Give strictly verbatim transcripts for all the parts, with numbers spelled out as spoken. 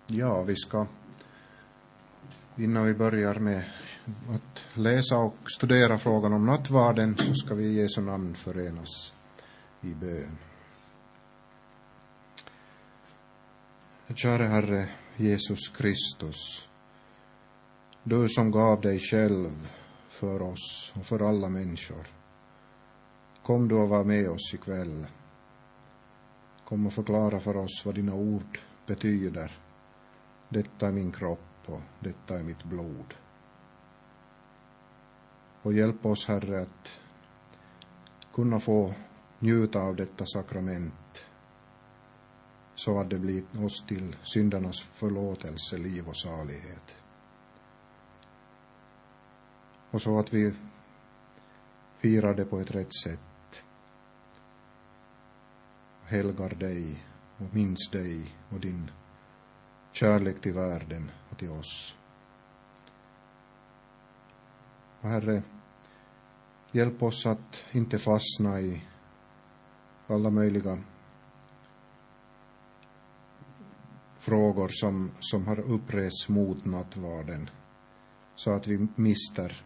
Ja, vi ska, innan vi börjar med att läsa och studera frågan om nattvarden, så ska vi i Jesu namn förenas i bön. Kära Herre Jesus Kristus, du som gav dig själv för oss och för alla människor, kom du och var med oss ikväll. Kom och förklara för oss vad dina ord betyder. Detta är min kropp och detta är mitt blod. Och hjälp oss, Herre, att kunna få njuta av detta sakrament, så att det blir oss till syndarnas förlåtelse, liv och salighet. Och så att vi firar det på ett rätt sätt, helgar dig och minns dig och din kärlek till världen och till oss. Och Herre, hjälp oss att inte fastna i alla möjliga frågor som, som har upprests mot nattvarden, så att vi mister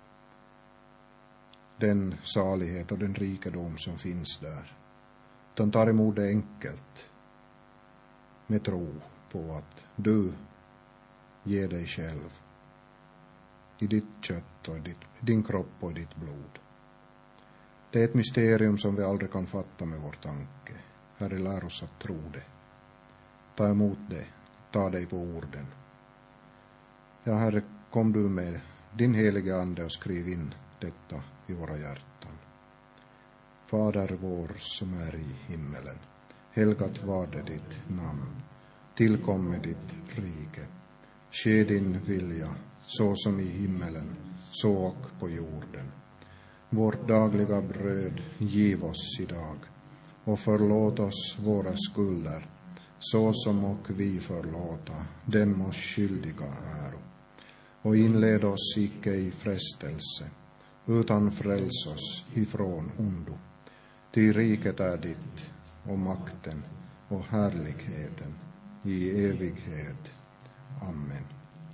den salighet och den rikedom som finns där. Utan tar emot det enkelt med tro på att du ger dig själv i ditt kött och ditt, din kropp och ditt blod. Det är ett mysterium som vi aldrig kan fatta med vår tanke. Herre, lär oss att tro det. Ta emot det, ta dig på orden. Ja, Herre, kom du med din heliga ande och skriv in detta i våra hjärtan. Fader vår som är i himmelen, helgat varde ditt namn. Tillkomme ditt rike. Ske din vilja, så som i himmelen, så och på jorden. Vårt dagliga bröd giv oss idag, och förlåt oss våra skulder, så som och vi förlåta dem oss skyldiga äro. Och inled oss icke i frestelse, utan fräls oss ifrån ondo. Ty riket är ditt, och makten och härligheten i evighet. Amen.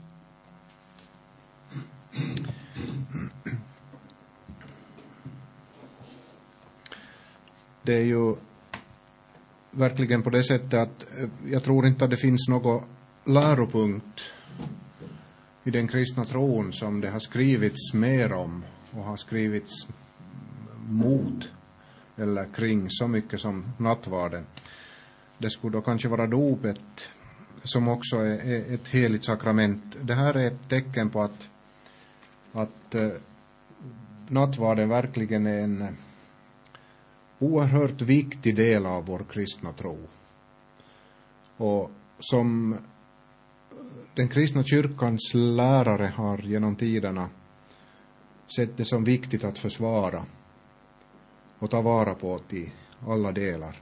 Det är ju verkligen på det sättet att jag tror inte att det finns någon läropunkt i den kristna tron som det har skrivits mer om och har skrivits mot eller kring så mycket som nattvarden. Det skulle då kanske vara dopet, som också är ett heligt sakrament. Det här är ett tecken på att, att nattvarden verkligen är en oerhört viktig del av vår kristna tro. Och som den kristna kyrkans lärare har genom tiderna sett det som viktigt att försvara och ta vara på till alla delar.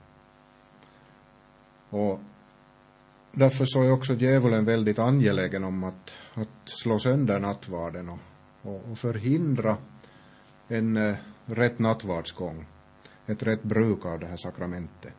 Och därför så är också djävulen väldigt angelägen om att, att slå sönder nattvarden och, och, och förhindra en uh, rätt nattvardsgång, ett rätt bruk av det här sakramentet.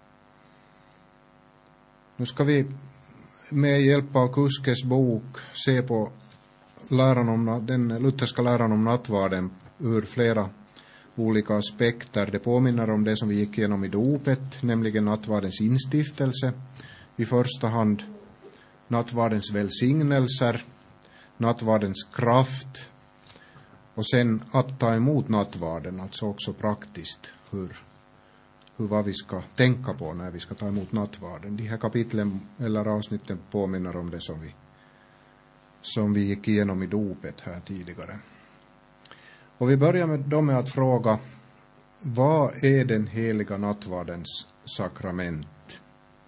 Nu ska vi med hjälp av Kuskes bok se på läran om, den lutherska läran om nattvarden ur flera olika aspekter. Det påminner om det som vi gick igenom i dopet, nämligen nattvardens instiftelse. I första hand nattvardens välsignelser, nattvardens kraft, och sen att ta emot nattvarden, alltså också praktiskt hur, hur vad vi ska tänka på när vi ska ta emot nattvarden. De här kapitlen eller avsnitten påminner om det som vi, som vi gick igenom i dopet här tidigare. Och vi börjar med, då med att fråga, vad är den heliga nattvardens sakrament?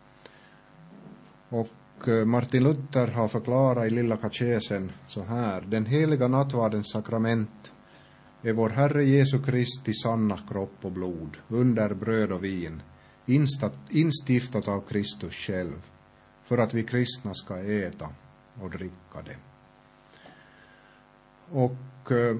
Och Martin Luther har förklarat i Lilla katekesen så här: den heliga nattvardens sakrament är vår Herre Jesu Kristi sanna kropp och blod, under bröd och vin, instiftat av Kristus själv, för att vi kristna ska äta och dricka det. Och eh,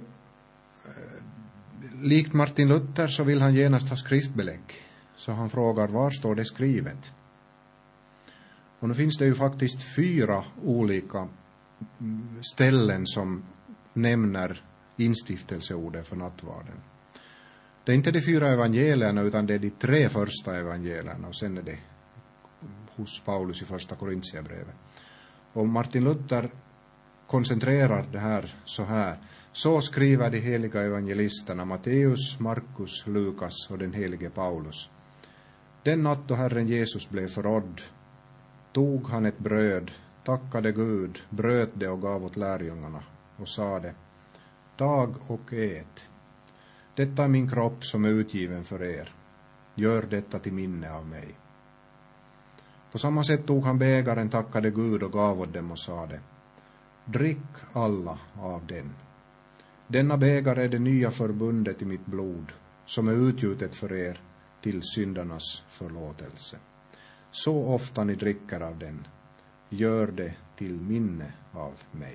likt Martin Luther så vill han genast ha skriftbelägg. Så han frågar, var står det skrivet? Och nu finns det ju faktiskt fyra olika ställen som nämner instiftelseordet för nattvarden. Det är inte de fyra evangelierna utan det är de tre första evangelierna och sen är det hos Paulus i första Korintierbrevet. Och Martin Luther koncentrerar det här så här. Så skriver de heliga evangelisterna Matteus, Markus, Lukas och den helige Paulus. Den natt då Herren Jesus blev förrådd tog han ett bröd, tackade Gud, bröt det och gav åt lärjungarna och sade: Tag och ät. Detta är min kropp som är utgiven för er. Gör detta till minne av mig. På samma sätt tog han bägaren, tackade Gud och gav åt dem och sade: Drick alla av den. Denna bägare är det nya förbundet i mitt blod, som är utgjutet för er till syndarnas förlåtelse. Så ofta ni dricker av den, gör det till minne av mig.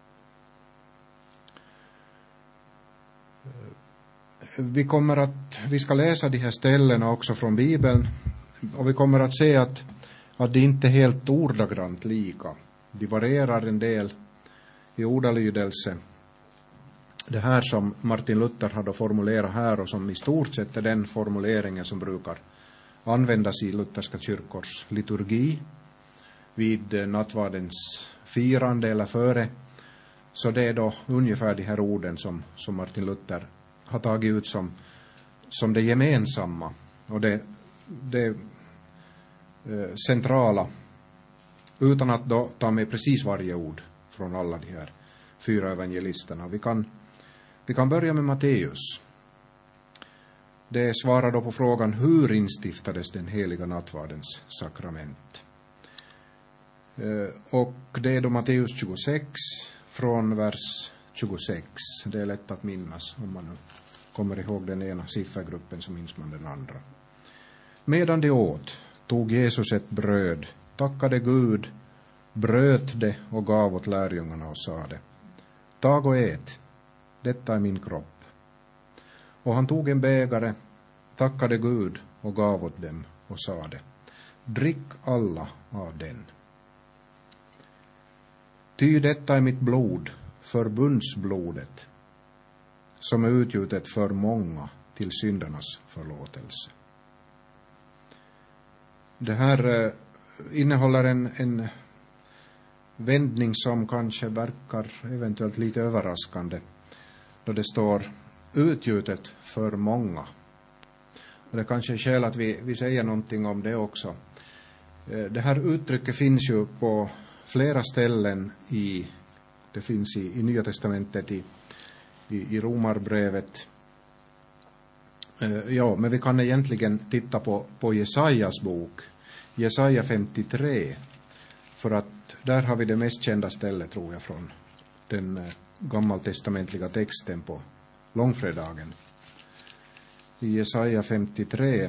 Vi kommer att, vi ska läsa de här ställena också från Bibeln, och vi kommer att se att, att det inte är helt ordagrant lika. De varierar en del i ordalydelse. Det här som Martin Luther hade formulerat här och som i stort sett är den formuleringen som brukar användas i lutherska kyrkors liturgi vid nattvardens firande eller före. Så det är då ungefär de här orden som, som Martin Luther har tagit ut som, som det gemensamma och det, det eh, centrala, utan att då ta med precis varje ord från alla de här fyra evangelisterna. Vi kan, vi kan börja med Matteus. Det svarar då på frågan: hur instiftades den heliga nattvardens sakrament? Eh, och det är då Matteus tjugosex från vers tjugosex. Det är lätt att minnas om man nu kommer ihåg den ena siffergruppen, så minns man den andra. Medan de åt tog Jesus ett bröd, tackade Gud, bröt det och gav åt lärjungarna och sade: Tag och ät, detta är min kropp. Och han tog en bägare, tackade Gud och gav åt dem och sade: Drick alla av den. Ty detta är mitt blod, förbundsblodet, som är utgjutet för många till syndernas förlåtelse. Det här eh, innehåller en, en vändning som kanske verkar eventuellt lite överraskande, då det står utgjutet för många. Och det kanske är skäl att vi, vi säger någonting om det också. Eh, det här uttrycket finns ju på flera ställen i, det finns i, i Nya testamentet, i, i, i Romarbrevet. Eh, ja, men vi kan egentligen titta på, på Jesajas bok, Jesaja femtiotre, för att där har vi det mest kända stället, tror jag, från den eh, gammaltestamentliga texten på långfredagen. I Jesaja femtiotre,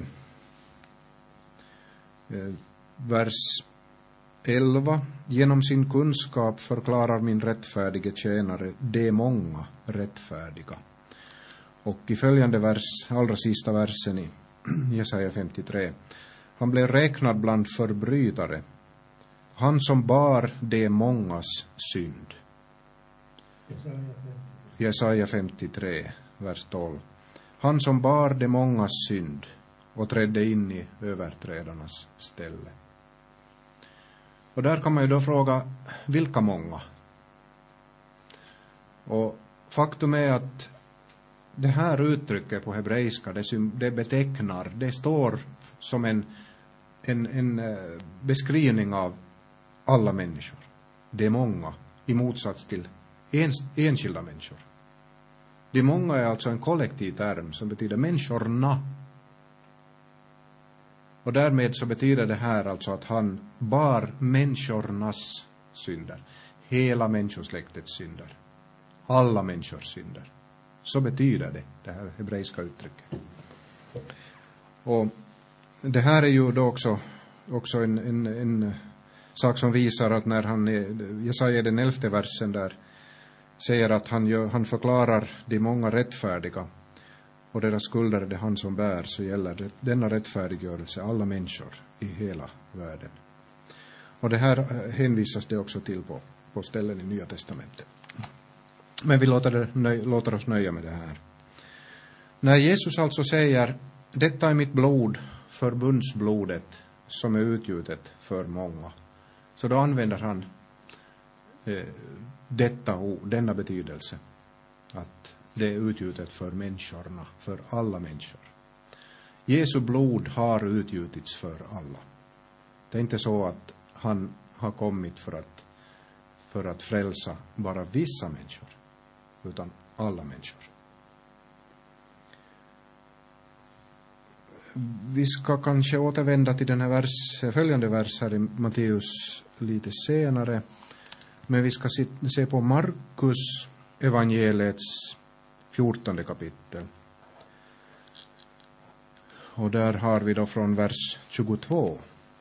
eh, vers elva. Genom sin kunskap förklarar min rättfärdige tjänare de många rättfärdiga. Och i följande vers, allra sista versen i Jesaja femtiotre. Han blev räknad bland förbrytare, han som bar de mångas synd. Jesaja femtiotre, vers tolv. Han som bar de mångas synd och trädde in i överträdarnas ställe. Och där kan man ju då fråga, vilka många? Och faktum är att det här uttrycket på hebreiska, det, det betecknar, det står som en, en, en beskrivning av alla människor. Det är många, i motsats till ens, enskilda människor. De många är alltså en kollektiv term som betyder människorna. Och därmed så betyder det här alltså att han bar människornas synder. Hela människosläktets synder. Alla människors synder. Så betyder det, det här hebreiska uttrycket. Och det här är ju då också, också en, en, en sak som visar att när han, Jesaja den elfte versen där, säger att han, gör, han förklarar de många rättfärdiga och deras skulder är det han som bär, så gäller det, denna rättfärdiggörelse alla människor i hela världen. Och det här hänvisas det också till på, på ställen i Nya testamentet. Men vi låter, det, nöj, låter oss nöja med det här. När Jesus alltså säger, detta är mitt blod, förbundsblodet, som är utgjutet för många. Så då använder han eh, detta ord, denna betydelse. Att det är utgjutet för människorna, för alla människor. Jesu blod har utgjutits för alla. Det är inte så att han har kommit för att, för att frälsa bara vissa människor, utan alla människor. Vi ska kanske återvända till den här vers, följande vers här i Matteus lite senare. Men vi ska se på Markus evangeliets fjortonde kapitel. Och där har vi då från vers tjugotvå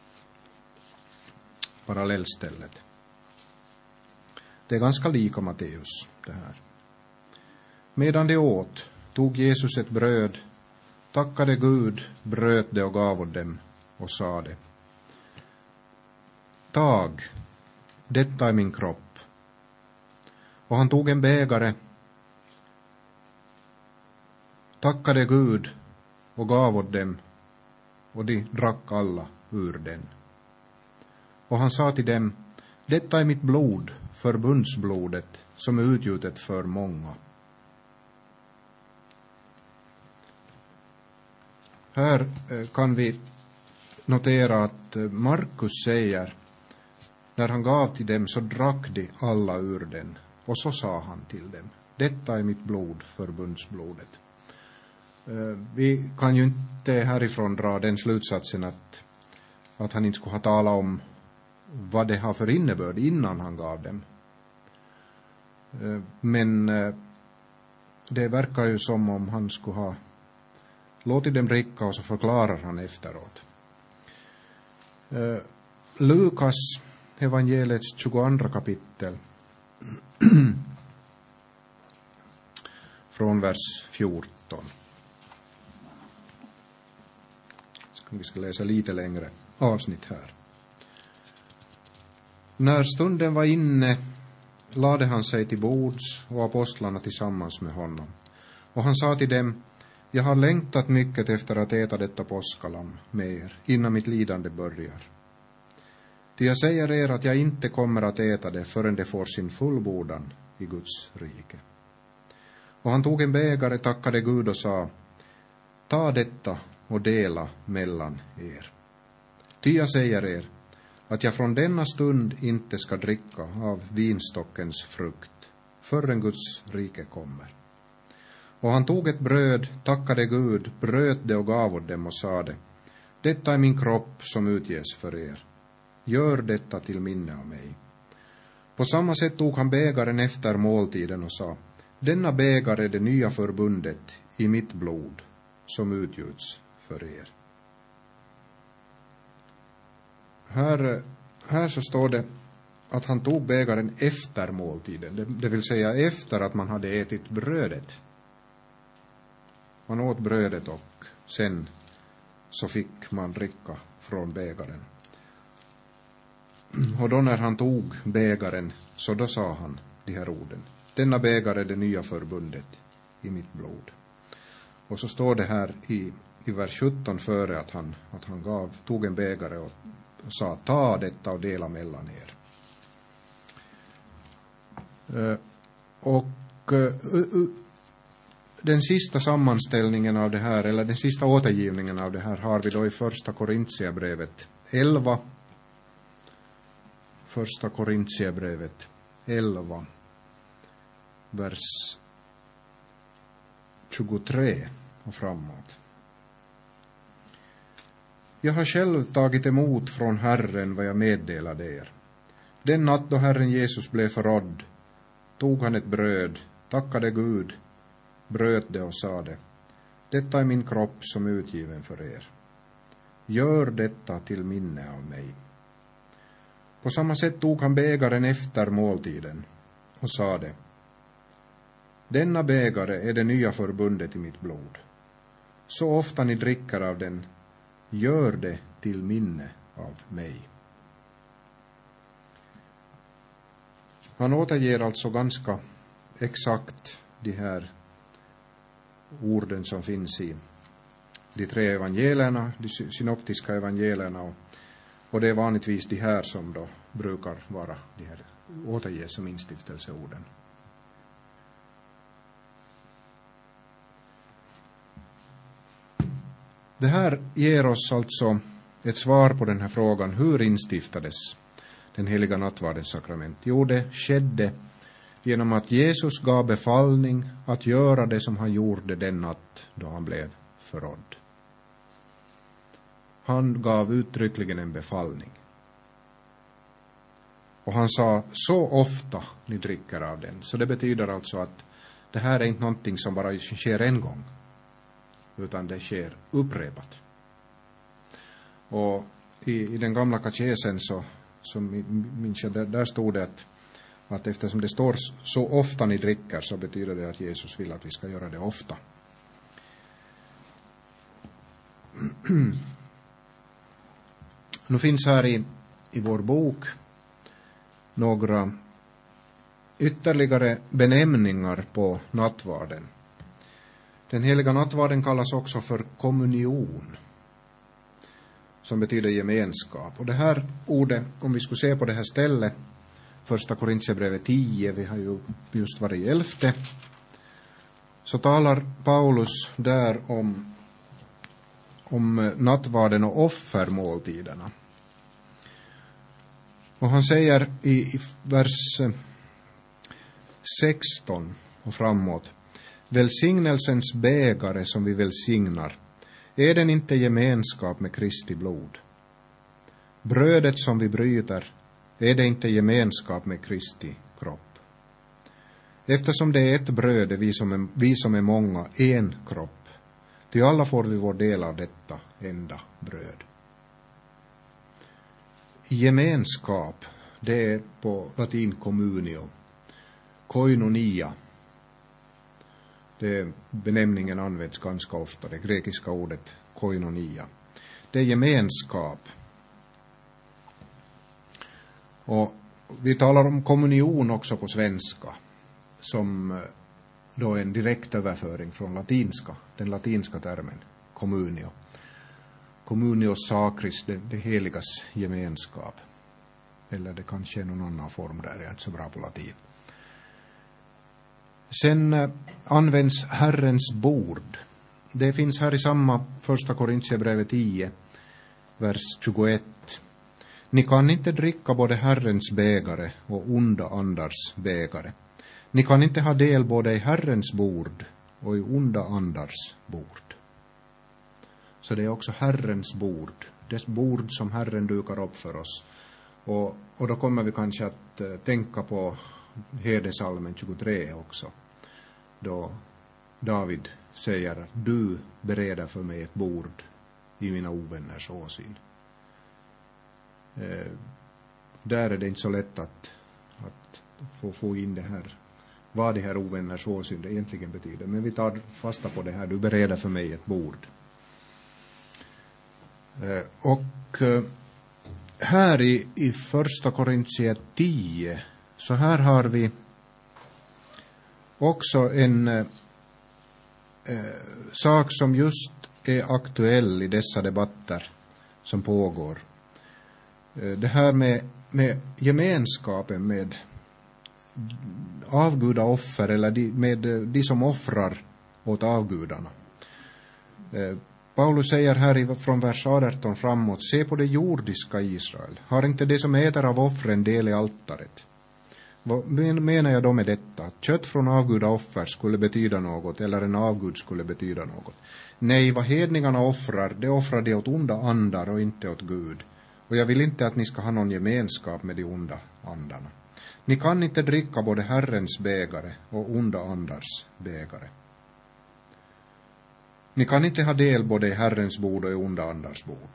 parallellstället. Det är ganska lika Matteus det här. Medan de åt tog Jesus ett bröd, tackade Gud, bröt det och gav åt dem och sade: tag, detta är min kropp. Och han tog en bägare, tackade Gud och gav åt dem, och de drack alla ur den. Och han sa till dem: detta är mitt blod, förbundsblodet, som är utgjutet för många. Här kan vi notera att Markus säger, när han gav till dem så drack de alla ur den. Och så sa han till dem: detta är mitt blod, förbundsblodet. Vi kan ju inte härifrån dra den slutsatsen att, att han inte skulle ha talat om vad det har för innebörd innan han gav dem. Men det verkar ju som om han skulle ha låtit dem dricka, och så förklarar han efteråt. Lukas evangeliets tjugoandra kapitel från vers fjorton. Vi ska läsa lite längre avsnitt här. När stunden var inne lade han sig till bords och apostlarna tillsammans med honom. Och han sa till dem: jag har längtat mycket efter att äta detta påskalamm med er innan mitt lidande börjar. Ty jag säger er att jag inte kommer att äta det förrän det får sin fullbordan i Guds rike. Och han tog en bägare, tackade Gud och sa: ta detta och dela mellan er. Ty jag säger er att jag från denna stund inte ska dricka av vinstockens frukt förrän Guds rike kommer. Och han tog ett bröd, tackade Gud, bröt det och gav åt dem och sade: detta är min kropp som utges för er. Gör detta till minne av mig. På samma sätt tog han bägaren efter måltiden och sa: denna bägare är det nya förbundet i mitt blod som utgjuts för er. Här, här så står det att han tog bägaren efter måltiden, det, det vill säga efter att man hade ätit brödet. Man åt brödet och sen så fick man dricka från bägaren. Och då när han tog bägaren så då sa han de här orden: denna bägare är det nya förbundet i mitt blod. Och så står det här i, i vers sjutton före att han, att han gav, tog en bägare och, och sa: ta detta och dela mellan er. Uh, och uh, uh, den sista sammanställningen av det här, eller den sista återgivningen av det här, har vi då i första Korintierbrevet elva. Första Korintierbrevet elva, vers tjugotre och framåt. Jag har själv tagit emot från Herren vad jag meddelade er. Den natt då Herren Jesus blev förrådd tog han ett bröd, tackade Gud, bröt det och sade: detta är min kropp som är utgiven för er. Gör detta till minne av mig. På samma sätt tog han bägaren efter måltiden och sade: denna bägare är det nya förbundet i mitt blod. Så ofta ni dricker av den, gör det till minne av mig. Han återger alltså ganska exakt de här orden som finns i de tre evangelierna, de synoptiska evangelierna, och, och det är vanligtvis de här som då brukar vara de här återges som instiftelseorden. Det här ger oss alltså ett svar på den här frågan: hur instiftades den heliga nattvardens sakrament? Jo, det skedde genom att Jesus gav befallning att göra det som han gjorde den natt då han blev förrådd. Han gav uttryckligen en befallning. Och han sa: så ofta ni dricker av den. Så det betyder alltså att det här är inte någonting som bara sker en gång, utan det sker upprepat. Och i, i den gamla katekesen så, så minns jag, där, där stod det att, att eftersom det står så ofta ni dricker, så betyder det att Jesus vill att vi ska göra det ofta. Nu finns här i, i vår bok några ytterligare benämningar på nattvarden. Den heliga nattvarden kallas också för kommunion, som betyder gemenskap. Och det här ordet, om vi skulle se på det här stället, första Korintierbrevet tio, vi har ju just varit i elfte, så talar Paulus där om, om nattvarden och offermåltiderna. Och han säger i, i vers sexton och framåt: välsignelsens bägare som vi välsignar, är den inte gemenskap med Kristi blod? Brödet som vi bryter, är det inte gemenskap med Kristi kropp? Eftersom det är ett bröd är vi som är, vi som är många en kropp, ty alla får vi vår del av detta enda bröd. Gemenskap, det är på latin communio, koinonia. Det benämningen används ganska ofta, det grekiska ordet koinonia. Det är gemenskap. Och vi talar om kommunion också på svenska, som då är en direkt överföring från latinska, den latinska termen communio. Communio sacris, det, det heligas gemenskap. Eller det kanske är någon annan form där, jag är inte så bra på latin. Sen eh, används Herrens bord. Det finns här i samma första Korintierbrevet tio, vers tjugoett. Ni kan inte dricka både Herrens bägare och onda andars bägare. Ni kan inte ha del både i Herrens bord och i onda andars bord. Så det är också Herrens bord, det bord som Herren dukar upp för oss. Och, och då kommer vi kanske att uh, tänka på Hedesalmen tjugotre också, då David säger: du bereder för mig ett bord i mina ovänners åsyn. Eh, där är det inte så lätt att, att få, få in det här, vad det här ovänners åsyn det egentligen betyder. Men vi tar fasta på det här: du bereder för mig ett bord. Eh, och eh, här i, i första Korintier tio, så här har vi också en eh, sak som just är aktuell i dessa debatter som pågår. Eh, det här med, med gemenskapen med avgudaoffer, eller de, med de som offrar åt avgudarna. Eh, Paulus säger här från vers arton framåt: se på det jordiska Israel. Har inte det som äter av offren del i altaret? Vad menar jag då med detta? Att kött från avgudaoffer skulle betyda något, eller en avgud skulle betyda något? Nej, vad hedningarna offrar, det offrar de åt onda andar och inte åt Gud. Och jag vill inte att ni ska ha någon gemenskap med de onda andarna. Ni kan inte dricka både Herrens bägare och onda andars bägare. Ni kan inte ha del både i Herrens bord och i onda andars bord.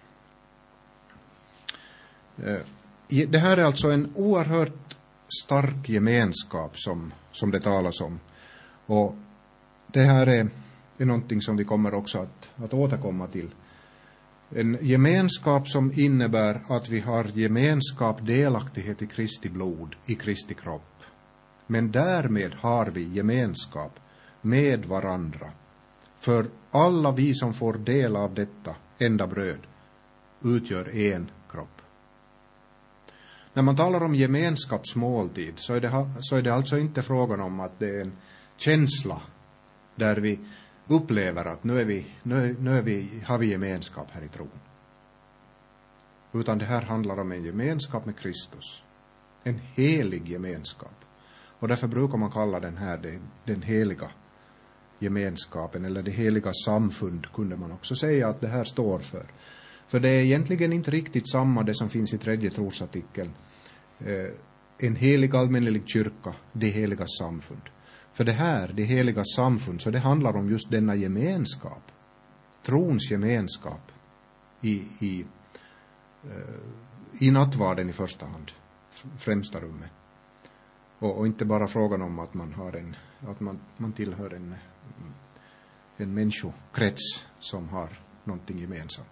Det här är alltså en oerhört stark gemenskap som, som det talas om. Och det här är, är någonting som vi kommer också att, att återkomma till En gemenskap som innebär att vi har gemenskap, delaktighet i Kristi blod, i Kristi kropp. Men därmed har vi gemenskap med varandra. För alla vi som får del av detta enda bröd utgör en kropp. När man talar om gemenskapsmåltid så är det, så är det alltså inte frågan om att det är en känsla där vi upplever att nu, är vi, nu, nu är vi, har vi gemenskap här i tron. Utan det här handlar om en gemenskap med Kristus. En helig gemenskap. Och därför brukar man kalla den här den, den heliga gemenskapen, eller det heliga samfund kunde man också säga att det här står för. För det är egentligen inte riktigt samma det som finns i tredje trosartikeln. Eh, en helig allmännelig kyrka, det heliga samfund. För det här, det heliga samfund, så det handlar om just denna gemenskap. Trons gemenskap i, i, eh, i nattvarden i första hand, främsta rummet. Och, och inte bara frågan om att man har en, att man, man tillhör en, en människokrets som har någonting gemensamt.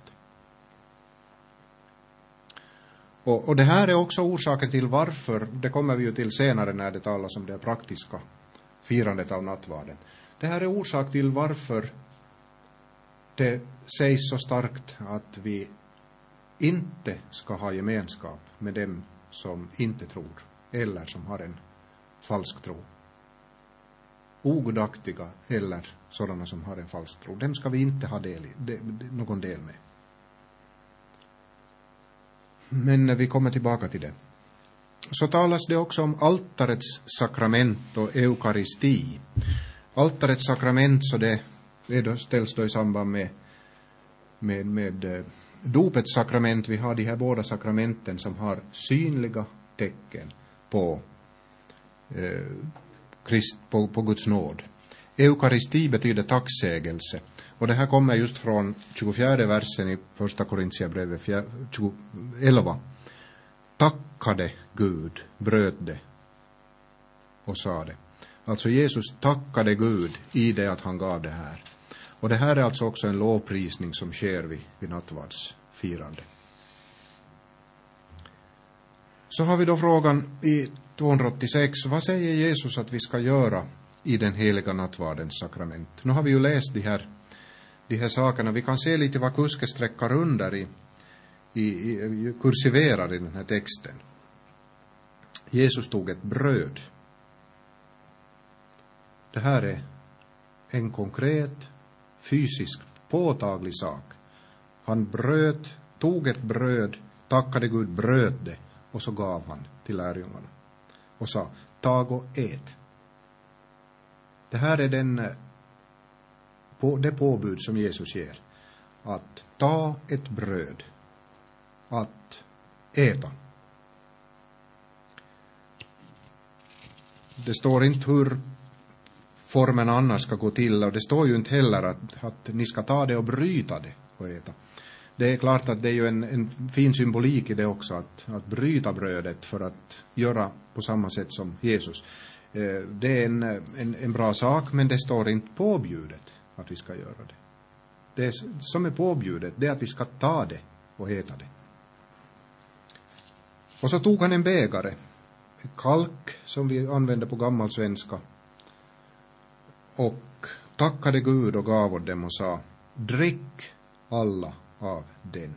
Och, och det här är också orsaken till varför, det kommer vi ju till senare när det talas om det praktiska firandet av nattvarden. Det här är orsak till varför det sägs så starkt att vi inte ska ha gemenskap med dem som inte tror eller som har en falsk tro. Ogudaktiga eller sådana som har en falsk tro. Dem ska vi inte ha del i, de, de, någon del med. Men när vi kommer tillbaka till det, så talas det också om altarets sakrament och eukaristi. Altarets sakrament, så det är då, ställs då i samband med, med, med dopets sakrament. Vi har de här båda sakramenten som har synliga tecken på, eh, Krist, på, på Guds nåd. Eukaristi betyder tacksägelse. Och det här kommer just från tjugofjärde versen i första Korintierbrevet elva. Tackade Gud, bröt det och sa det. Alltså Jesus tackade Gud i det att han gav det här. Och det här är alltså också en lovprisning som sker vid, vid nattvardsfirande. Så har vi då frågan i tvåhundraåttiosex. Vad säger Jesus att vi ska göra i den heliga nattvardens sakrament? Nu har vi ju läst de här, de här sakerna. Vi kan se lite vad Kuske sträckar under i, i, i kursiverar i den här texten. Jesus tog ett bröd. Det här är en konkret, fysisk, påtaglig sak. Han bröt, tog ett bröd, tackade Gud, bröt det och så gav han till lärjungarna. Och sa, tag och ät. Det här är den, på, det påbud som Jesus ger. Att ta ett bröd. Att äta. Det står inte hur formen annars ska gå till. Och det står ju inte heller att, att ni ska ta det och bryta det och äta. Det är klart att det är ju en, en fin symbolik i det också. Att, att bryta brödet för att göra på samma sätt som Jesus. Eh, det är en, en, en bra sak, men det står inte påbjudet att vi ska göra det. Det som är påbjudet, det är att vi ska ta det och äta det. Och så tog han en bägare. Kalk som vi använder på gammal svenska. Och tackade Gud och gav åt dem och sa, drick alla av den.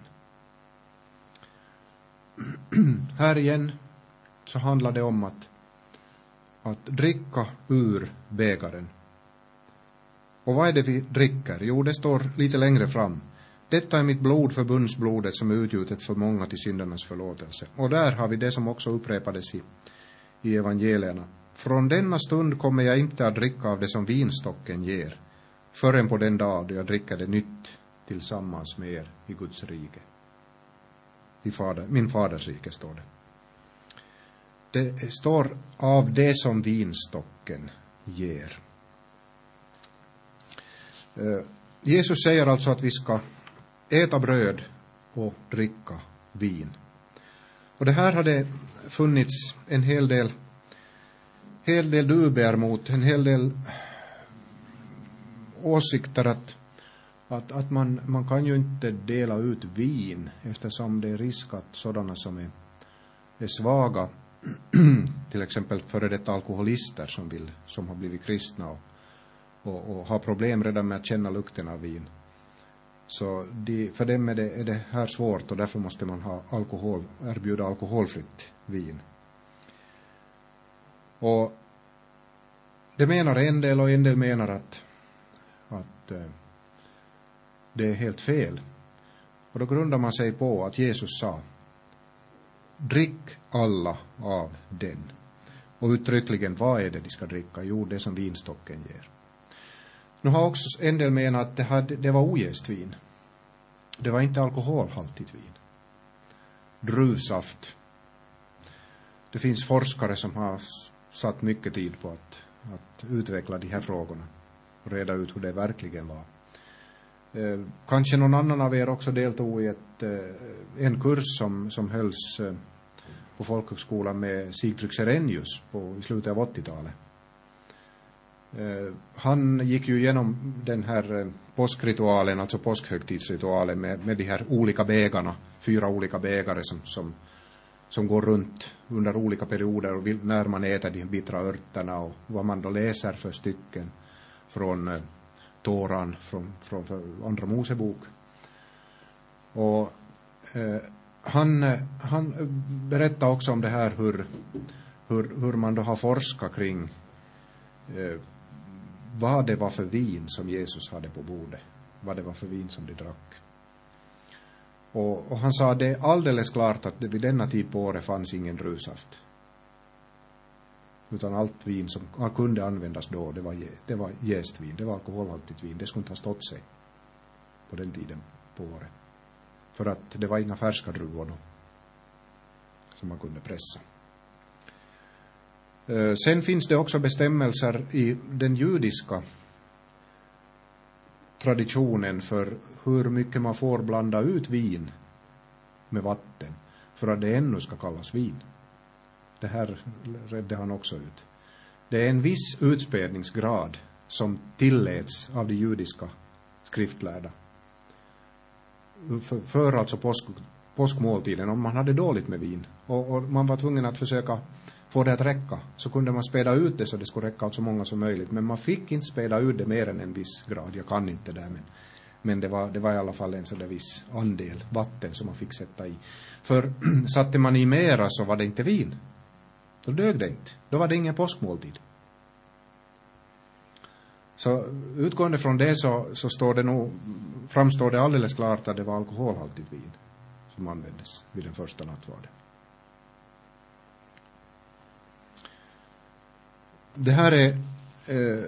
Här igen så handlar det om att, att dricka ur bägaren. Och vad är det vi dricker? Jo, det står lite längre fram. Detta är mitt blod, förbundsblodet, som är utgjutet för många till syndernas förlåtelse. Och där har vi det som också upprepades i, i evangelierna. Från denna stund kommer jag inte att dricka av det som vinstocken ger, förrän på den dag då jag dricker det nytt tillsammans med er i Guds rike. I fader, min faders rike står det. Det står av det som vinstocken ger. Jesus säger alltså att vi ska äta bröd och dricka vin. Och det här hade funnits en hel del hel del dubier mot, en hel del åsikter att, Att, att man, man kan ju inte dela ut vin eftersom det är risk att sådana som är, är svaga, till exempel före detta alkoholister som, vill, som har blivit kristna och, och, och har problem redan med att känna lukten av vin. Så de, för dem är det, är det här svårt och därför måste man ha alkohol, erbjuda alkoholfritt vin. Och det menar en del och en del menar att, att eh, det är helt fel. Och då grundar man sig på att Jesus sa: drick alla av den. Och uttryckligen, vad är det de ska dricka? Jo, det som vinstocken ger. Nu har också en del menat att det, hade, det var ojäst vin. Det var inte alkoholhaltigt vin. Druvsaft. Det finns forskare som har satt mycket tid på att, att utveckla de här frågorna och reda ut hur det verkligen var. Eh, kanske någon annan av er också deltog i ett, eh, en kurs som, som hölls eh, på folkhögskolan med Sigtryck Serenius på, i slutet av åttiotalet. Eh, han gick ju igenom den här eh, påskritualen, alltså påskhögtidsritualen med, med de här olika bägarna, fyra olika bägare som, som, som går runt under olika perioder och vill, när man äter de bittra örterna och vad man då läser för stycken från eh, Toran, från, från, från andra Mosebok. Och eh, han, han berättar också om det här hur, hur, hur man då har forskat kring eh, vad det var för vin som Jesus hade på bordet. Vad det var för vin som de drack. Och, och han sa att det är alldeles klart att det vid denna tid på året fanns ingen druvsaft. Utan allt vin som kunde användas då, det var, det var jäst vin, det var alkoholhaltigt vin. Det skulle inte ha stått sig på den tiden på året. För att det var inga färska druvor då som man kunde pressa. Sen finns det också bestämmelser i den judiska traditionen för hur mycket man får blanda ut vin med vatten för att det ännu ska kallas vin. Det här redde han också ut. Det är en viss utspädningsgrad som tilläts av de judiska skriftlärda. För, för alltså påsk, påskmåltiden, om man hade dåligt med vin och, och man var tvungen att försöka få det att räcka, så kunde man späda ut det så det skulle räcka åt så många som möjligt. Men man fick inte späda ut det mer än en viss grad. Jag kan inte det där, men, men det, var, det var i alla fall en sån där viss andel vatten som man fick sätta i. För satte man i mera så var det inte vin. Då dög det inte. Då var det ingen påskmåltid. Så utgående från det så, så står det nog, framstår det alldeles klart att det var alkoholhaltigt vin som användes vid den första nattvarden. Det här är eh,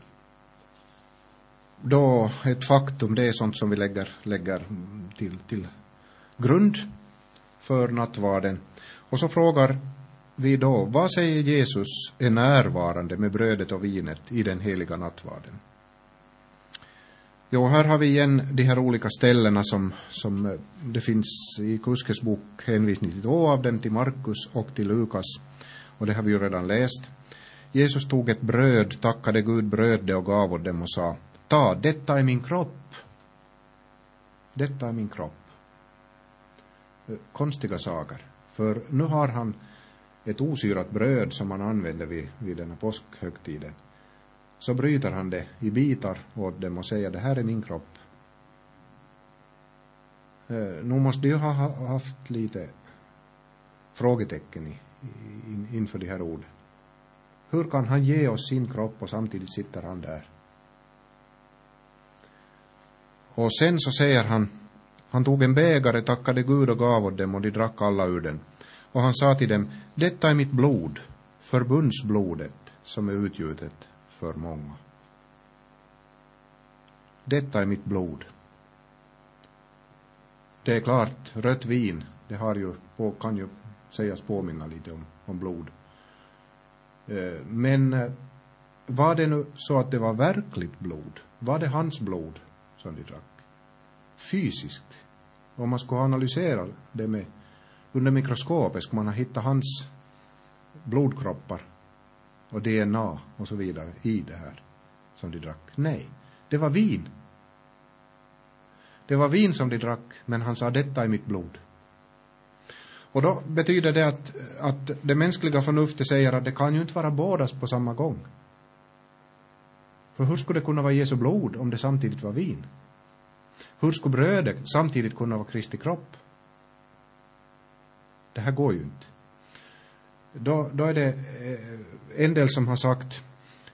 då ett faktum, det är sånt som vi lägger, lägger till, till grund för nattvarden. Och så frågar vi då, vad säger Jesus är närvarande med brödet och vinet i den heliga nattvarden? Jo, här har vi igen de här olika ställena som, som det finns i Kuskes bok, hänvisning till två av dem, till Markus och till Lukas. Och det har vi ju redan läst. Jesus tog ett bröd, tackade Gud, bröd det och gav åt dem och sa: ta, detta är min kropp. Detta är min kropp. Konstiga saker. För nu har han ett osyrat bröd som man använder vid, vid den här påskhögtiden. Så bryter han det i bitar åt dem och säger: det här är min kropp. Eh, nu måste jag ha haft lite frågetecken i, in, inför de här orden. Hur kan han ge oss sin kropp och samtidigt sitter han där? Och sen så säger han, han tog en bägare, tackade Gud och gav åt dem och de drack alla ur den. Och han sa till dem: detta är mitt blod, förbundsblodet som är utgjutet för många. Detta är mitt blod. Det är klart, rött vin, det har ju, kan ju sägas påminna lite om, om blod. Men var det nu så att det var verkligt blod? Var det hans blod som de drack? Fysiskt. Om man skulle analysera det med under mikroskopet skulle man ha hittat hans blodkroppar och D N A och så vidare i det här som de drack. Nej, det var vin. Det var vin som de drack, men han sa detta är mitt blod. Och då betyder det att, att det mänskliga förnuftet säger att det kan ju inte vara bådas på samma gång. För hur skulle det kunna vara Jesu blod om det samtidigt var vin? Hur skulle brödet samtidigt kunna vara Kristi kropp? Det här går ju inte. Då, då är det en del som har sagt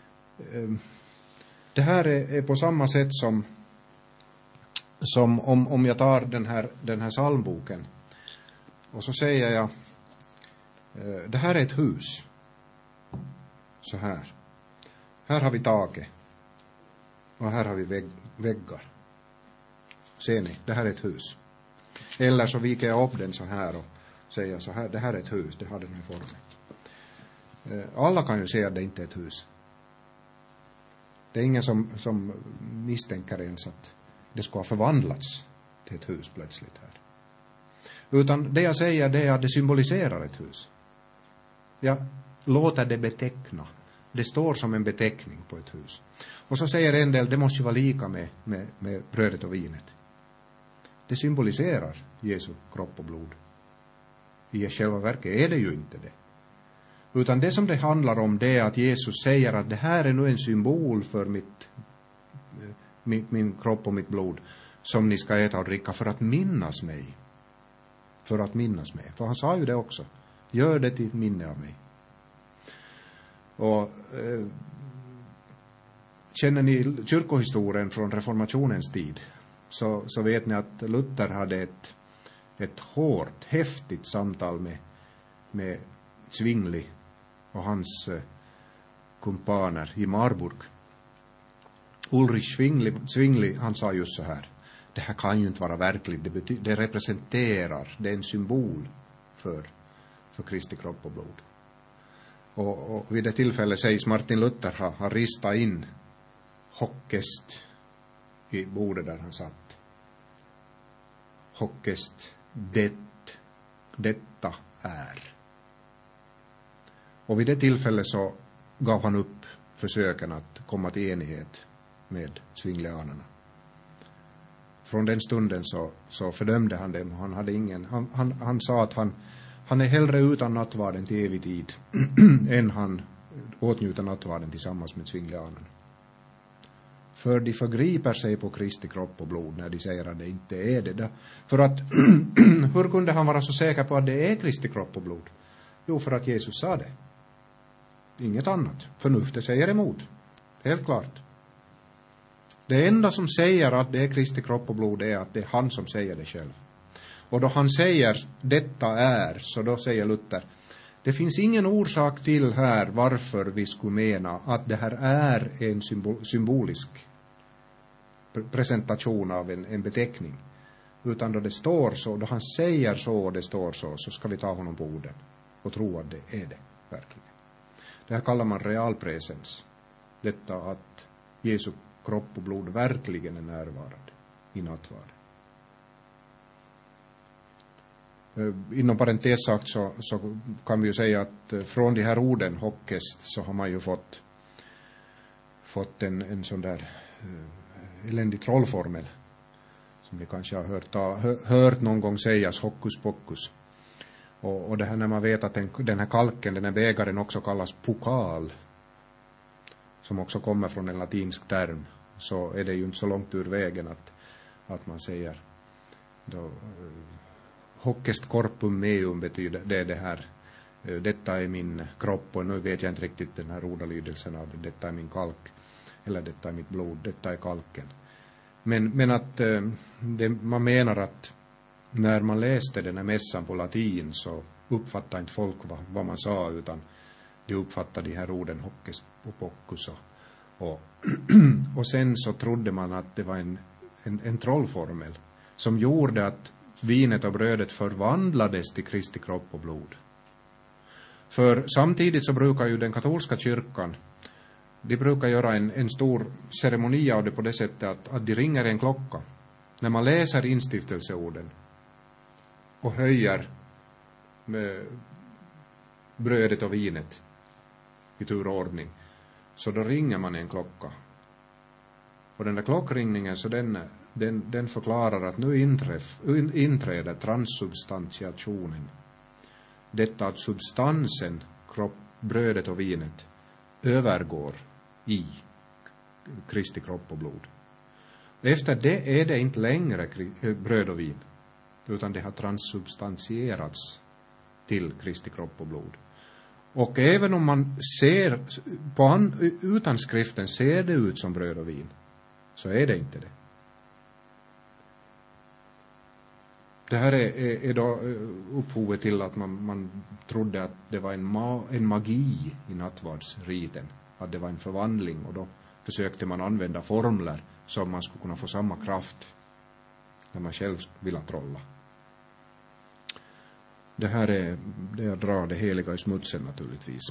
det här är, är på samma sätt som, som om, om jag tar den här, den här psalmboken och så säger jag det här är ett hus. Så här. Här har vi taket. Och här har vi vägg, väggar. Ser ni? Det här är ett hus. Eller så viker jag upp den så här och säger så här. Det här är ett hus. Det har den här formen. Alla kan ju se att det inte är ett hus. Det är ingen som, som misstänker ens att det ska ha förvandlats till ett hus plötsligt här. Utan det jag säger det är att det symboliserar ett hus. Jag låter det beteckna. Det står som en beteckning på ett hus. Och så säger en del, det måste ju vara lika med, med, med brödet och vinet. Det symboliserar Jesu kropp och blod. I själva verket är det ju inte det. Utan det som det handlar om det är att Jesus säger att det här är nu en symbol för mitt, min, min kropp och mitt blod som ni ska äta och dricka för att minnas mig. För att minnas mig. För han sa ju det också. Gör det till minne av mig. Och eh, känner ni kyrkohistorien från reformationens tid så, så vet ni att Luther hade ett, ett hårt, häftigt samtal med, med Zwingli och hans eh, kumpaner i Marburg. Ulrich Zwingli, Zwingli, han sa just så här. Det här kan ju inte vara verkligt. Det, bety- det representerar, det är en symbol för, för Kristi kropp och blod. Och, och vid det tillfället sägs Martin Luther ha, ha ristat in hockest i bordet där han satt. Hockest, det, detta är. Och vid det tillfället så gav han upp försöken att komma till enighet med Zwinglianerna. Från den stunden så, så fördömde han dem. Han, hade ingen, han, han, han sa att han, han är hellre utan nattvarden till evig tid än han åtnjuter nattvarden tillsammans med Zwinglianerna. För de förgriper sig på Kristi kropp och blod när de säger att det inte är det. För att, hur kunde han vara så säker på att det är Kristi kropp och blod? Jo, för att Jesus sa det. Inget annat. Förnuftet säger emot. Helt klart. Det enda som säger att det är Kristi kropp och blod är att det är han som säger det själv. Och då han säger detta är, så då säger Luther, det finns ingen orsak till här varför vi skulle mena att det här är en symbol, symbolisk presentation av en, en beteckning. Utan då det står så, då han säger så och det står så, så ska vi ta honom på orden och tro att det är det verkligen. Det här kallar man realpresens. Detta att Jesu kropp och blod verkligen är närvarande i nattvarden. Inom parentes sagt så, så kan vi ju säga att från de här orden hockest så har man ju fått, fått en, en sån där uh, eländig trollformel som ni kanske har hört, hör, hört någon gång sägas, hokus pokus. Och, och det här när man vet att den, den här kalken, den här bägaren också kallas pokal, som också kommer från en latinsk term, så är det ju inte så långt ur vägen att, att man säger då, uh, hockest corpum meum betyder det, det här. Detta är min kropp och nu vet jag inte riktigt den här ordalydelsen av det. Detta är min kalk eller detta är mitt blod, detta är kalken. Men, men att det, man menar att när man läste den här mässan på latin så uppfattade inte folk vad, vad man sa, utan de uppfattade de här orden hockest och pockus och, och, och sen så trodde man att det var en, en, en trollformel som gjorde att vinet och brödet förvandlades till Kristi kropp och blod. För samtidigt så brukar ju den katolska kyrkan, de brukar göra en, en stor ceremoni av det på det sättet att, att de ringer en klocka. När man läser instiftelseorden och höjer med brödet och vinet i turordning, så då ringer man en klocka. Och den där klockringningen, så den, den, den förklarar att nu inträff, inträder transsubstantiationen. Detta att substansen, kropp, brödet och vinet, övergår i Kristi kropp och blod. Efter det är det inte längre bröd och vin, utan det har transsubstantierats till Kristi kropp och blod. Och även om man ser på an, utan skriften ser det ut som bröd och vin, så är det inte det. Det här är, är, är då upphovet till att man, man trodde att det var en, ma, en magi i nattvardsriten, att det var en förvandling, och då försökte man använda formler som man skulle kunna få samma kraft när man själv ville trolla. Det här är det jag drar det heliga i smutsen naturligtvis.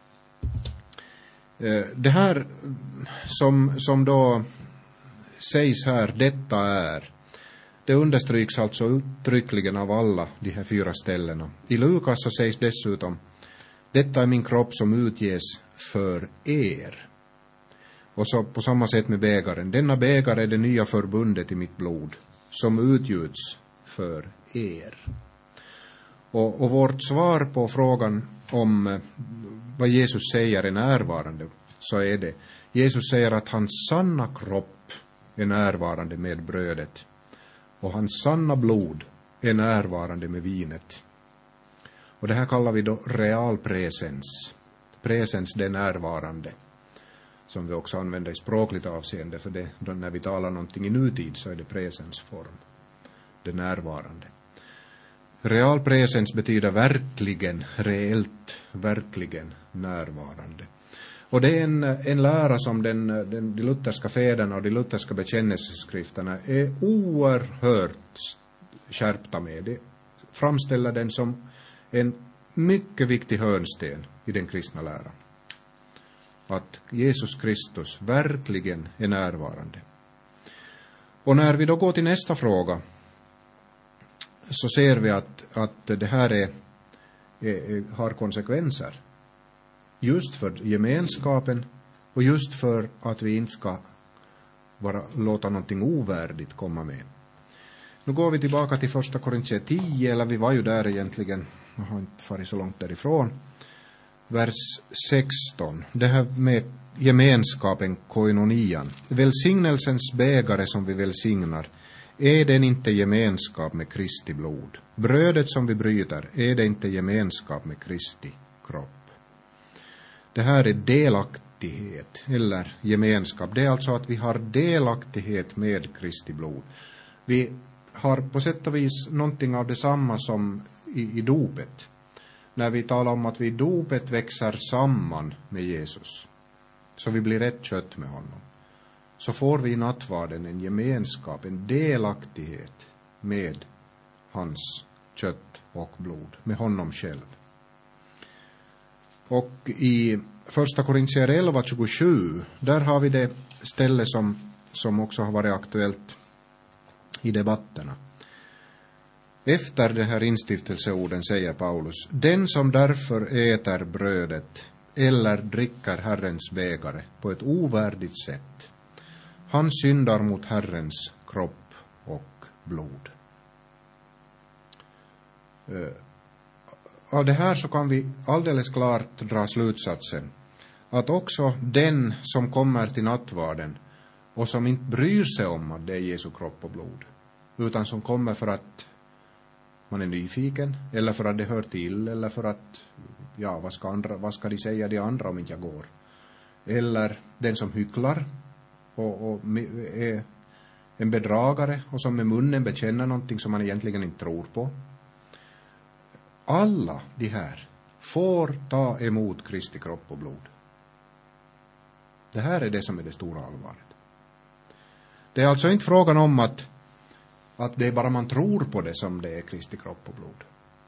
Det här som, som då sägs här, detta är, det understryks alltså uttryckligen av alla de här fyra ställena. I Lukas så sägs dessutom, detta är min kropp som utges för er. Och så på samma sätt med bägaren, denna bägare är det nya förbundet i mitt blod som utgjuts för er. Och, och vårt svar på frågan om vad Jesus säger är närvarande, så är det, Jesus säger att hans sanna kropp är närvarande med brödet, och hans sanna blod är närvarande med vinet. Och det här kallar vi då realpresens. Presens, det närvarande, som vi också använder i språkligt avseende, för det, då när vi talar någonting i nutid så är det presensform, det närvarande. Realpresens betyder verkligen, reellt, verkligen närvarande. Och det är en, en lära som den, den, de lutherska fäderna och de lutherska bekännelseskrifterna är oerhört skärpta med. Det framställer den som en mycket viktig hörnsten i den kristna läran. Att Jesus Kristus verkligen är närvarande. Och när vi då går till nästa fråga, så ser vi att, att det här är, är, har konsekvenser. Just för gemenskapen och just för att vi inte ska bara låta någonting ovärdigt komma med. Nu går vi tillbaka till första Korinther tio, eller vi var ju där egentligen, jag har inte farit så långt därifrån. Vers sexton, det här med gemenskapen, koinonian. Välsignelsens bägare som vi välsignar, är den inte gemenskap med Kristi blod? Brödet som vi bryter, är det inte gemenskap med Kristi kropp? Det här är delaktighet eller gemenskap. Det är alltså att vi har delaktighet med Kristi blod. Vi har på sätt och vis någonting av detsamma som i, i dopet. När vi talar om att vi i dopet växer samman med Jesus, så vi blir ett kött med honom, så får vi i nattvarden en gemenskap, en delaktighet med hans kött och blod, med honom själv. Och i första Korinther elva tjugosju, där har vi det ställe som, som också har varit aktuellt i debatterna. Efter det här instiftelseorden säger Paulus, den som därför äter brödet eller dricker Herrens bägare på ett ovärdigt sätt, han syndar mot Herrens kropp och blod. Av det här så kan vi alldeles klart dra slutsatsen att också den som kommer till nattvarden och som inte bryr sig om att det är Jesu kropp och blod, utan som kommer för att man är nyfiken, eller för att det hör till, eller för att, ja, vad ska, andra, vad ska de säga de andra om inte jag går? Eller den som hycklar och, och är en bedragare och som med munnen bekänner någonting som man egentligen inte tror på. Alla de här får ta emot Kristi kropp och blod. Det här är det som är det stora allvaret. Det är alltså inte frågan om att, att det är bara man tror på det som det är Kristi kropp och blod.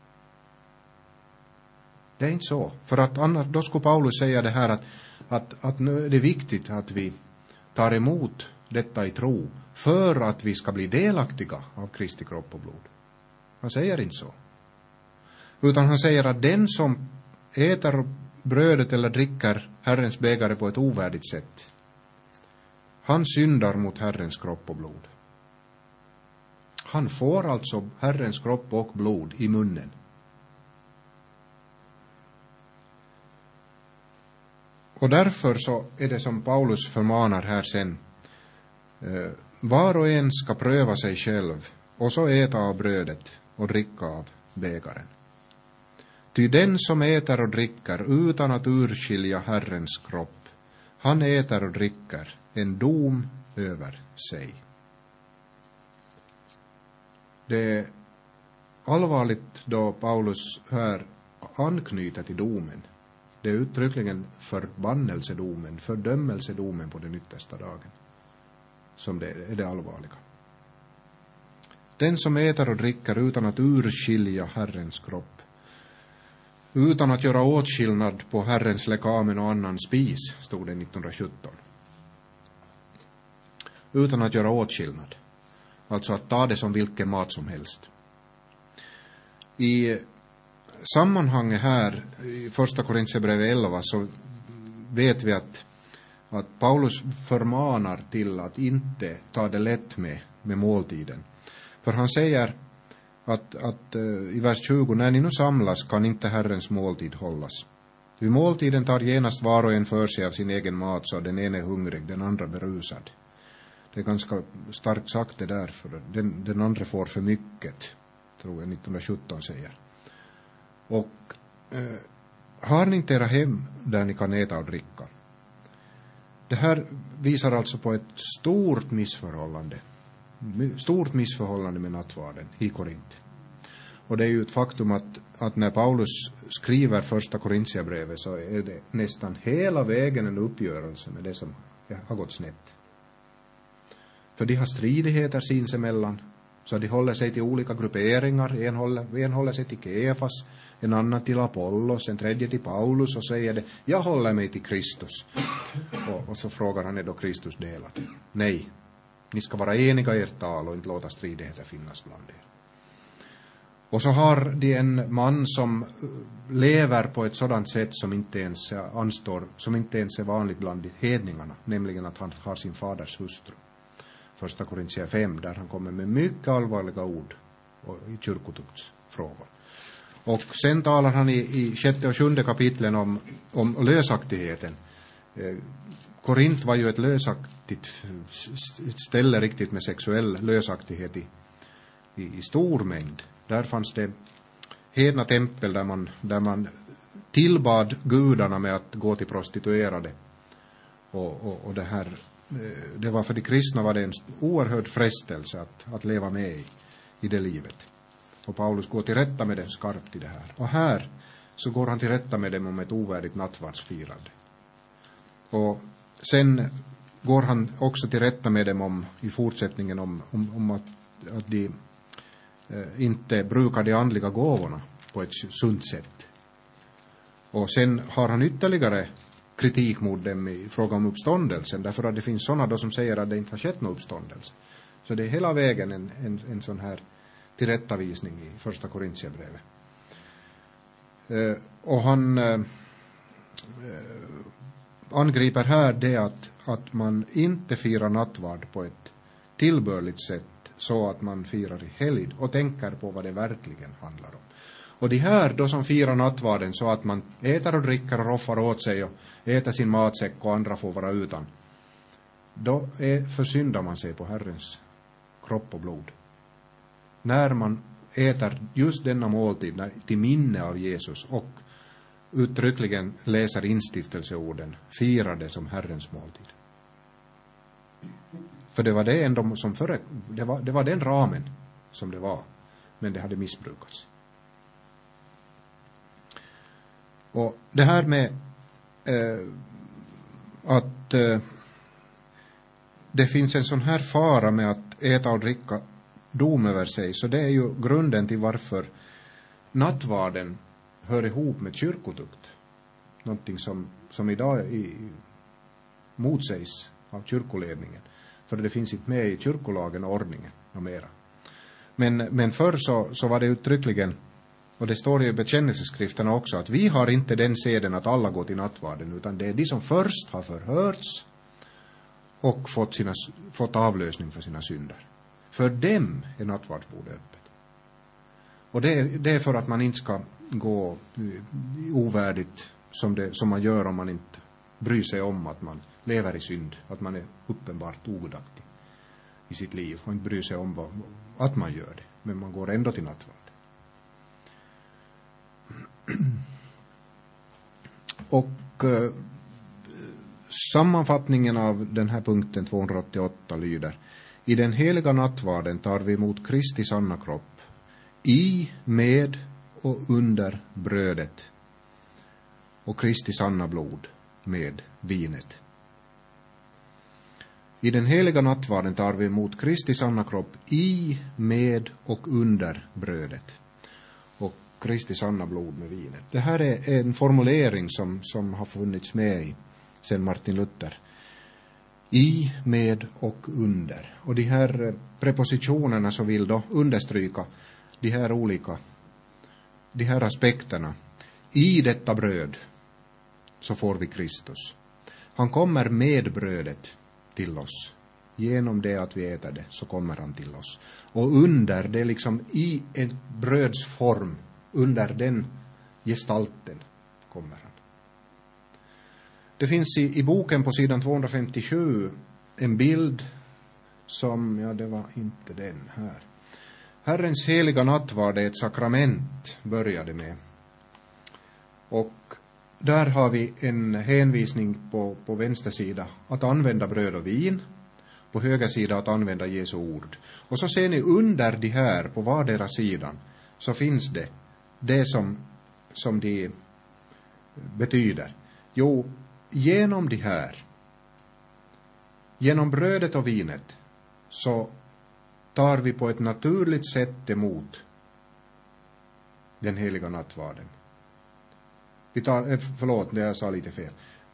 Det är inte så. För att annars, då skulle Paulus säga det här att, att, att nu är det viktigt att vi tar emot detta i tro för att vi ska bli delaktiga av Kristi kropp och blod. Han säger inte så. Utan han säger att den som äter brödet eller dricker Herrens bägare på ett ovärdigt sätt, han syndar mot Herrens kropp och blod. Han får alltså Herrens kropp och blod i munnen. Och därför så är det som Paulus förmanar här sen. Eh, var och en ska pröva sig själv och så äta av brödet och dricka av bägaren. Ty den som äter och dricker utan att urskilja Herrens kropp, han äter och dricker en dom över sig. Det är allvarligt då Paulus här anknyter till domen. Det är uttryckligen förbannelsedomen, fördömelsedomen på den yttersta dagen, som det är det allvarliga. Den som äter och dricker utan att urskilja Herrens kropp, utan att göra åtskillnad på Herrens lekamen och annan spis, stod det nittonhundrasjutton. Utan att göra åtskillnad. Alltså att ta det som vilken mat som helst. I sammanhanget här, i första Korinthierbrevet elva, så vet vi att, att Paulus förmanar till att inte ta det lätt med, med måltiden. För han säger att, att i vers tjugo, när ni nu samlas kan inte Herrens måltid hållas. Vid måltiden tar genast var och en för sig av sin egen mat, så den ene är hungrig, den andra berusad. Det är ganska starkt sagt det där, för den, den andra får för mycket, tror jag nittonhundrasjutton säger. Och eh, har ni inte era hem där ni kan äta och dricka? Det här visar alltså på ett stort missförhållande. Stort missförhållande med nattvarden i Korint. Och det är ju ett faktum att, att när Paulus skriver första Korinthierbrevet så är det nästan hela vägen en uppgörelse med det som har gått snett. För de har stridigheter sinsemellan, så de håller sig till olika grupperingar. En håller, en håller sig till Kefas, en annan till Apollos, en tredje till Paulus och säger det, jag håller mig till Kristus. Och, och så frågar han, är då Kristus delad? Nej, ni ska vara eniga i ert tal och inte låta stridigheter finnas bland er. Och så har de en man som lever på ett sådant sätt som inte ens anstår, som inte ens är vanligt bland hedningarna, nämligen att han har sin faders hustru. Första Korinthierbrevet fem, där han kommer med mycket allvarliga ord i kyrkotuktsfrågor. Och sen talar han i, i sjätte och sjunde kapitlen om, om lösaktigheten. Eh, Korint var ju ett lösaktigt ställe riktigt med sexuell lösaktighet i, i, i stor mängd. Där fanns det hedna tempel där man, där man tillbad gudarna med att gå till prostituerade. Och, och, och det här, det var för de kristna var det en oerhörd frestelse att, att leva med i, i det livet. Och Paulus går till rätta med det skarpt i det här. Och här så går han till rätta med dem om ett ovärdigt nattvardsfirande. Och sen går han också till rätta med dem om, i fortsättningen om, om, om att, att de eh, inte brukar de andliga gåvorna på ett sunt sätt. Och sen har han ytterligare kritik mot dem i fråga om uppståndelsen, därför att det finns sådana då som säger att det inte har skett någon uppståndelse. Så det är hela vägen en, en, en sån här tillrättavisning i första Korinthierbrevet. Eh, och han eh, angriper här det att, att man inte firar nattvard på ett tillbörligt sätt så att man firar i helgd och tänker på vad det verkligen handlar om. Och de här då som firar nattvarden så att man äter och dricker och roffar åt sig och äter sin matsäck och andra får vara utan, då är, försyndar man sig på Herrens kropp och blod. När man äter just denna måltid till minne av Jesus och uttryckligen läser instiftelseorden, firar det som Herrens måltid. För det var det ändå som före, det var, det var den ramen som det var, men det hade missbrukats. Och det här med eh, att eh, det finns en sån här fara med att äta och dricka dom över sig, så det är ju grunden till varför nattvarden hör ihop med kyrkotukt. Någonting som, som idag i, motsägs av kyrkoledningen. För det finns inte med i kyrkolagen och ordningen och mera. Men, men förr så, så var det uttryckligen, och det står i bekännelseskrifterna också, att vi har inte den seden att alla går till nattvarden, utan det är de som först har förhörts och fått, sina, fått avlösning för sina synder. För dem är nattvardsbordet öppet. Och det är, det är för att man inte ska gå ovärdigt som, det, som man gör om man inte bryr sig om att man lever i synd. Att man är uppenbart ogudaktig i sitt liv och inte bryr sig om vad, att man gör det. Men man går ändå till nattvard. Och eh, sammanfattningen av den här punkten tvåhundraåttioåtta lyder: i den heliga nattvarden tar vi emot Kristi sanna kropp i, med och under brödet och Kristi sanna blod med vinet. I den heliga nattvarden tar vi emot Kristi sanna kropp i, med och under brödet och Kristi sanna blod med vinet. Det här är en formulering som, som har funnits med i sedan Martin Luther. I, med och under. Och de här prepositionerna så vill då understryka de här olika, de här aspekterna. I detta bröd så får vi Kristus. Han kommer med brödet till oss. Genom det att vi äter det så kommer han till oss. Och under, det är liksom i en brödsform, under den gestalten kommer han. Det finns i, i boken på sidan tvåhundrafemtiosju en bild som, ja det var inte den här. Herrens heliga nattvard är ett sakrament, började med. Och där har vi en hänvisning på, på vänster sida att använda bröd och vin. På höger sida att använda Jesu ord. Och så ser ni under de här på vardera sidan så finns det det som, som de betyder. Jo, genom de här, genom brödet och vinet så tar vi på ett naturligt sätt emot den heliga nattvarden. Vi tar, förlåt, det jag sa lite fel.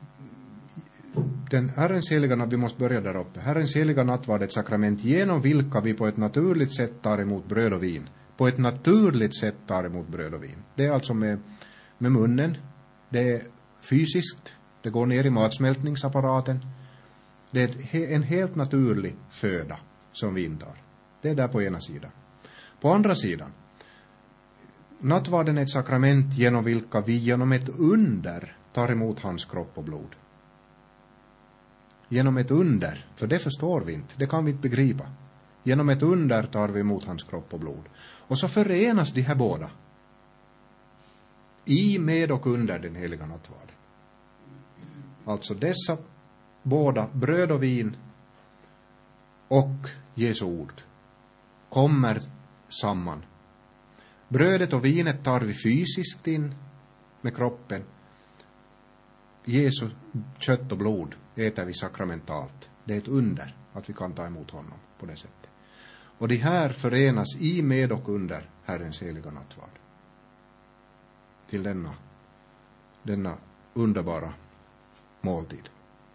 Den Herrens heliga nattvard, vi måste börja där uppe. Herrens heliga nattvard är ett sakrament genom vilka vi på ett naturligt sätt tar emot bröd och vin. På ett naturligt sätt tar emot bröd och vin. Det är alltså med, med munnen. Det är fysiskt. Det går ner i matsmältningsapparaten. Det är ett, en helt naturlig föda som vi intar. Det är där på ena sidan. På andra sidan. Nattvarden är ett sakrament genom vilka vi genom ett under tar emot hans kropp och blod. Genom ett under, för det förstår vi inte, det kan vi inte begripa. Genom ett under tar vi emot hans kropp och blod. Och så förenas de här båda. I, med och under den heliga nattvarden. Alltså dessa båda, bröd och vin och Jesu ord, kommer samman. Brödet och vinet tar vi fysiskt in med kroppen. Jesu kött och blod äter vi sakramentalt. Det är ett under att vi kan ta emot honom på det sättet. Och de här förenas i, med och under Herrens heliga nattvard. Till denna, denna underbara måltid.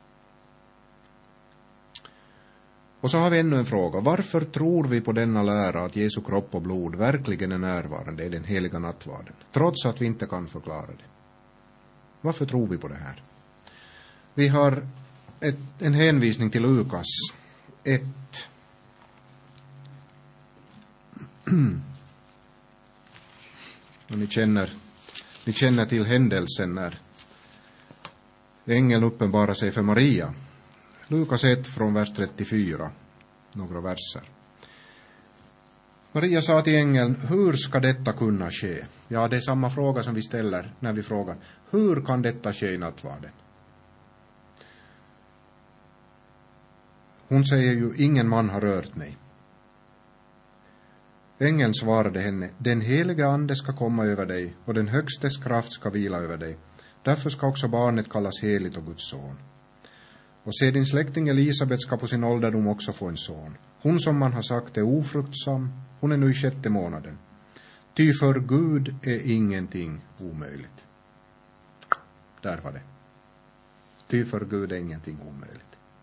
Och så har vi ännu en fråga. Varför tror vi på denna lära att Jesu kropp och blod verkligen är närvarande i den heliga nattvarden, trots att vi inte kan förklara det? Varför tror vi på det här? Vi har ett, en hänvisning till Lukas ett. Och ni känner, ni känner till händelsen när ängeln uppenbarar sig för Maria. Lukas ett från vers trettiofyra, några verser. Maria sa till ängeln, hur ska detta kunna ske? Ja, det är samma fråga som vi ställer när vi frågar, hur kan detta ske i nattvarden? Hon säger ju, ingen man har rört mig. Ängeln svarade henne, den heliga ande ska komma över dig och den högstes kraft ska vila över dig. Därför ska också barnet kallas heligt och Guds son. Och se, din släkting Elisabet ska på sin ålderdom också få en son. Hon som man har sagt är ofruktsam, hon är nu i sjätte månaden. Ty för Gud är ingenting omöjligt. Där var det. Ty för Gud är ingenting omöjligt.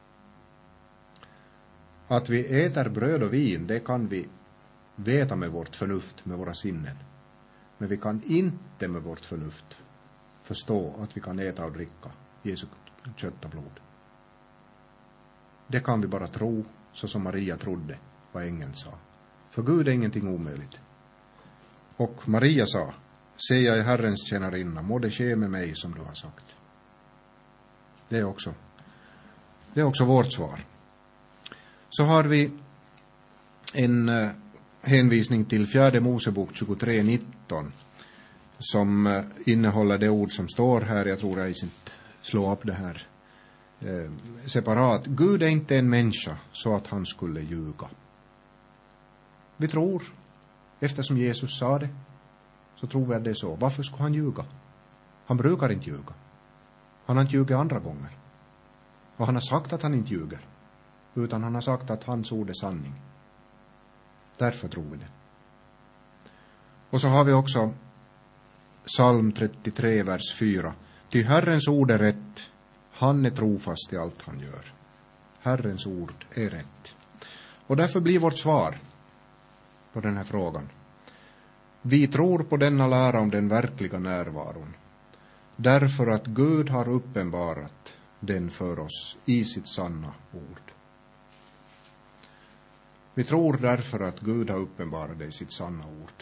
Att vi äter bröd och vin, det kan vi veta med vårt förnuft, med våra sinnen. Men vi kan inte med vårt förnuft förstå att vi kan äta och dricka Jesu kött och blod. det kan vi bara tro, så som Maria trodde vad ängeln sa. För Gud är ingenting omöjligt. Och Maria sa, se jag är Herrens tjänarinna, må det ske med mig som du har sagt. Det är också, det är också vårt svar. Så har vi en uh, hänvisning till fjärde Mosebok tjugotre nitton som uh, innehåller det ord som står här. Jag tror jag inte slå upp det här uh, separat. Gud är inte en människa så att han skulle ljuga. Vi tror, eftersom Jesus sa det, så tror vi att det är så. Varför skulle han ljuga? Han brukar inte ljuga. Han har inte ljugit andra gånger. Och han har sagt att han inte ljuger. Utan han har sagt att hans ord är sanning. Därför tror vi det. Och så har vi också psalm trettiotre, vers fyra. Ty Herrens ord är rätt. Han är trofast i allt han gör. Herrens ord är rätt. Och därför blir vårt svar på den här frågan: vi tror på denna lära om den verkliga närvaron, därför att Gud har uppenbarat den för oss i sitt sanna ord. Vi tror därför att Gud har uppenbarat det i sitt sanna ord.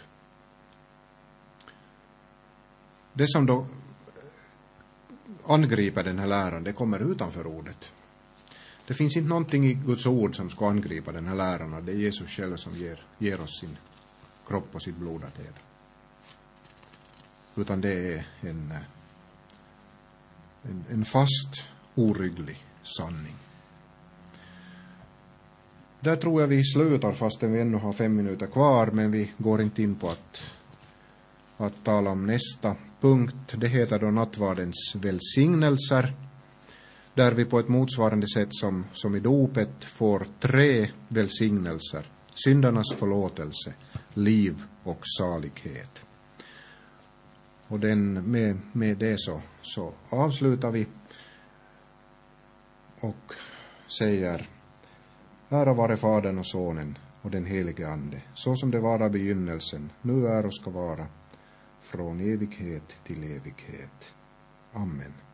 Det som då angriper den här läran, det kommer utanför ordet. Det finns inte någonting i Guds ord som ska angripa den här läran. Det är Jesus själv som ger, ger oss sin kropp och sitt blod att äta. Utan det är en, en, en fast, orygglig sanning. Där tror jag vi slutar fastän vi ännu har fem minuter kvar. Men vi går inte in på att, att tala om nästa punkt. Det heter då nattvardens välsignelser. Där vi på ett motsvarande sätt som, som i dopet får tre välsignelser. Syndarnas förlåtelse, liv och salighet. Och den, med, med det så, så avslutar vi och säger: ära vare Fadern och Sonen och den helige Ande, så som det var av begynnelsen, nu är och ska vara, från evighet till evighet. Amen.